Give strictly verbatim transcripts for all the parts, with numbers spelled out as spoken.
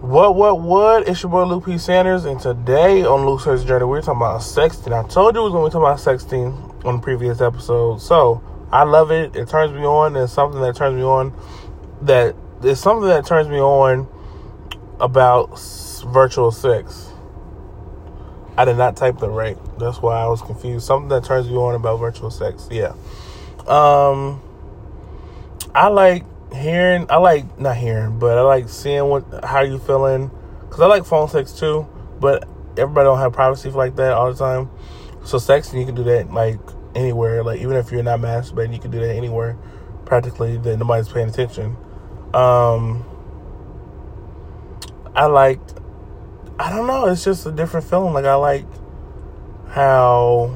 What, what, what? It's your boy Luke P. Sanders, and today on Luke's Search Journey, we're talking about sexting. I told you we were going to talk about sexting on the previous episode. So, I love it. It turns me on. It's something that turns me on. That it's something that turns me on about s- virtual sex. I did not type that right. That's why I was confused. Something that turns me on about virtual sex. Yeah. Um, I like hearing, I like, not hearing, but I like seeing what, how you feeling, because I like phone sex too, but everybody don't have privacy like that all the time, so sexting, you can do that, like, anywhere, like, even if you're not masturbating, you can do that anywhere, practically, that nobody's paying attention. Um, I like, I don't know, it's just a different feeling, like, I like how,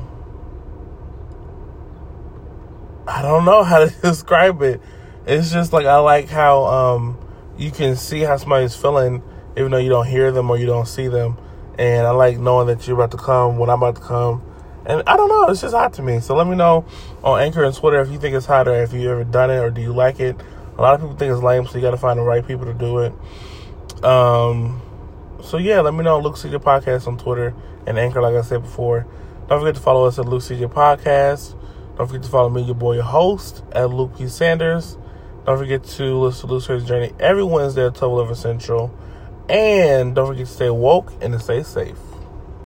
I don't know how to describe it. It's just like I like how um, you can see how somebody's feeling even though you don't hear them or you don't see them. And I like knowing that you're about to come when I'm about to come. And I don't know, it's just hot to me. So let me know on Anchor and Twitter if you think it's hot or if you've ever done it or do you like it. A lot of people think it's lame, so you got to find the right people to do it. Um, so yeah, let me know on Luke C J Podcast on Twitter and Anchor, like I said before. Don't forget to follow us at Luke C J Podcast. Don't forget to follow me, your boy, your host, at Luke P. Sanders. Don't forget to listen to Luke's Search Journey every Wednesday at twelve eleven Central. And don't forget to stay woke and to stay safe.